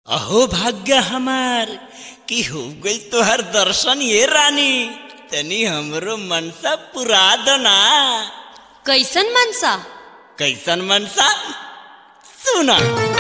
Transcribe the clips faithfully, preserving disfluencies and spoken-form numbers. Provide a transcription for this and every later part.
अहो भाग्य हमार कि हो गई तोहर दर्शन ये रानी, तनी हमरो मनसा पुरा दो ना। कैसन मनसा? कैसन मनसा सुना।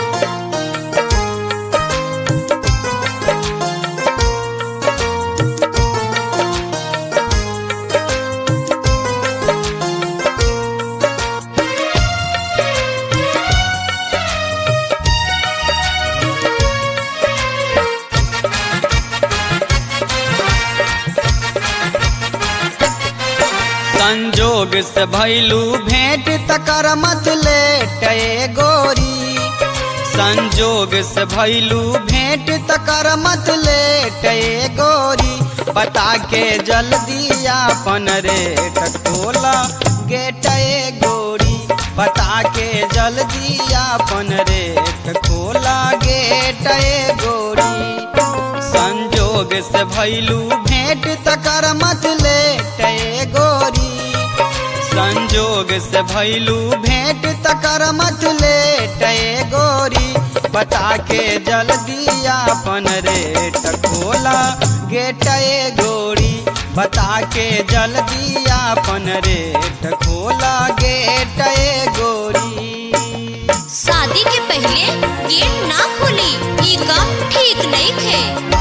संजोग से भैलू भेंट तकर मत लेट गोरी, संजोग से भैलू भेंट तकर मत लेट गोरी, बता के जल्दी अपन रेट खोला गेट गोरी, बता के जल्दी अपन रेट खोला गेट गोरी। संजोग से भैलू भेंट तकर मत लेट गोरी, संजोग से भैलू भेंट तकर मत लेट गोरी, बता के जल्दी अपन रेट खोला गेट गोरी, बता के जल्दी अपन रेट खोला गेट गोरी। शादी के पहले गेट ना खुली, ये काम ठीक नहीं थे।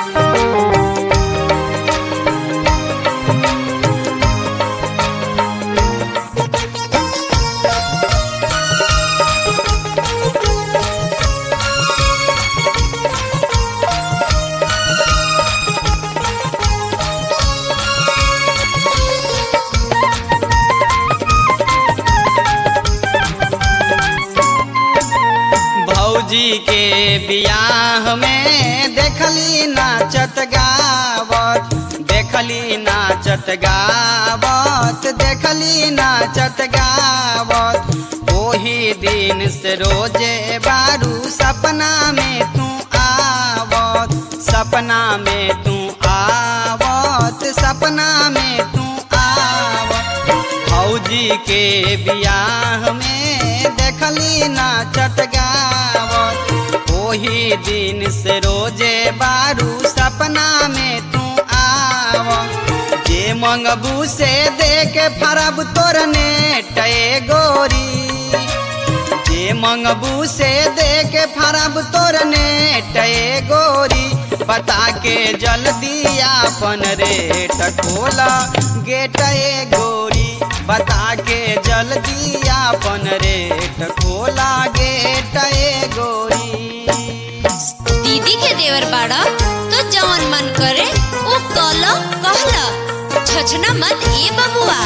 भौजी के बियाह में देखली नाचत गावत, देखली नाचत गावत, देखली नाचत गावत, ओही दिन से रोजे बारू सपना में तू आवत, सपना में तू आवत, सपना में तू आवत। भौजी के बियाह में देखली नाचत गावत, ओही दिन से रोजे बारू सपना में तू आवत, जे मंगबू से दे के फरब तोर नेट गोरी, जे मंगबू से दे के फरब तोर नेट गोरी, बता के जल्दी अपन रेट खोला गेट गोरी, बता के जल्दी अपन रेट खोला गेट गोरी। दीदी के देवर बाड़ा तो जवन मन करे वो कला कहला, छछना मत ए बबुआ।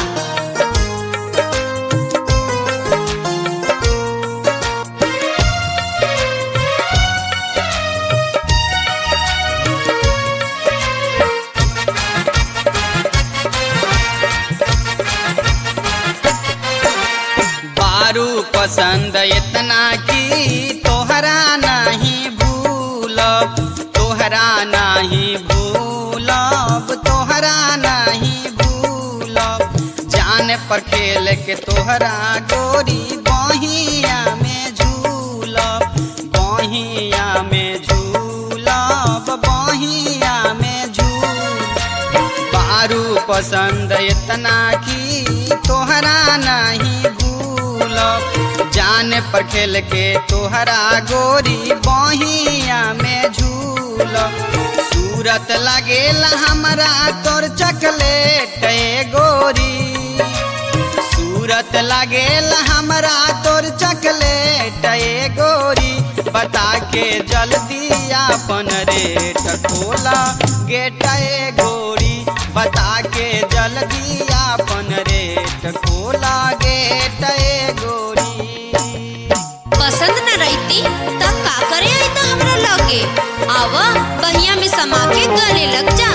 पसंद इतना की तोहरा नहीं भूलब, तोहरा नहीं भूलब, तोहरा नहीं भूलब, जान पर खेल के तोहरा गोरी बहिया में झूलब, बहिया में झूलब, बहिया में झूल। बारू पसंद इतना की तोहरा नहीं भूलब, जान पर खेल के तोहरा गोरी बहिया में झूल, सूरत लगेला हमरा तोर चकलेट गोरी, सूरत लगेला हमरा तोर चकलेट गोरी, बता के जल्दी अपन रेट खोला गेट गोरी, बता के जल्दी अपन रेट खोला गेट गोरी। पसंद न रहती तब का करे आई तो हमरा लगे, आवा बहिया में समा के गले लग जा।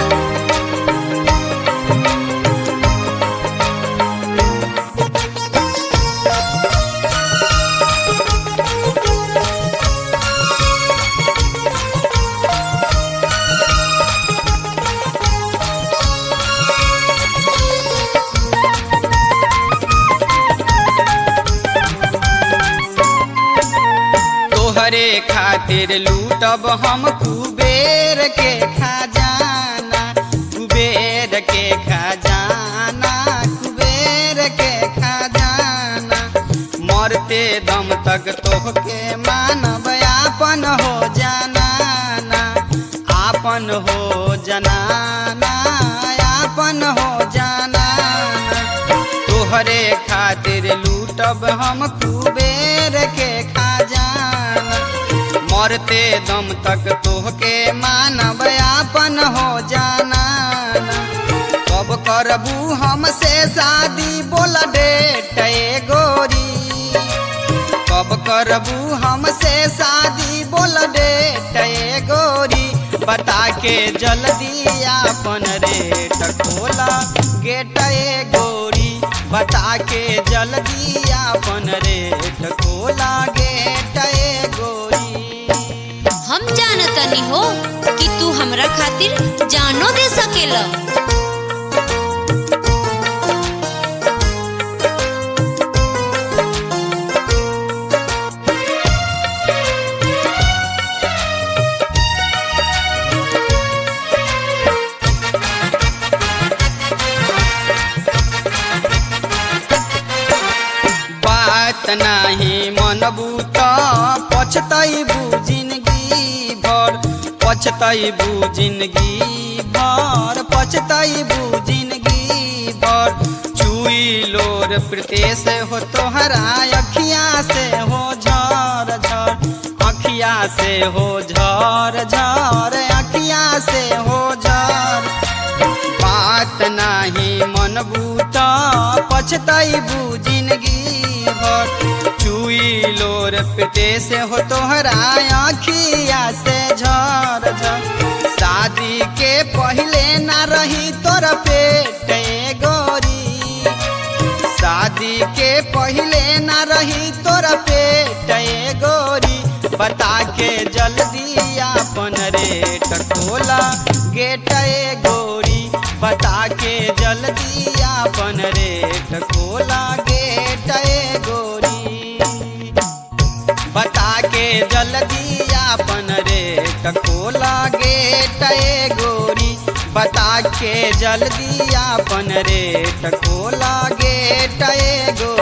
खातिर लूटब हम कुबेर के खजाना, कुबेर के खजाना, कुबेर के खजाना। मरते दम तक तोहके मानब आपन हो जनाना, आपन हो जनाना, आपन हो जनाना। तोहरे खातिर लूटब हम कुबेर के खजाना, मरते दम तक तोहके मानब आपन हो जनाना। कब करबू हमसे शादी बोल डेट ए गोरी, कब करबू हमसे शादी बोल डेट ए गोरी। बता के जल्दी आपन रेट खोला गेट ए गोरी, बता के जल्दी आपन रेट खोला गेट ए गोरी। हम जानतनी हो कि तू हमरा खातिर जानो दे सकेला। बात नाही मनबू त पछतैबू जिंदगी भर, पछतैबू जिंदगी भर, पछतैबू जिंदगी भर। चुई लोर प्रीतेश हो तोहरा अखिया से हो झर झर, अखिया से हो झर झर, अखिया से हो झर। बात नाही मनबू त पछतैबू जिंदगी भर। चुई लोर प्रीतेश हो तोहरा अखिया से झर झर। शादी के पहले ना रही तोरा पेट ए गोरी, शादी के पहले ना रही तोरा पेट ए गोरी। बता के जल्दी आपन रेट खोला गेट ए गोरी, बता के जल्दी आपन रेट खोला गेट ए गोरी। बता के जल्दी आपन रेट खोला गेट ए गोरी, बता के जल्दी आपन रेट खोला गेट ए गोरी।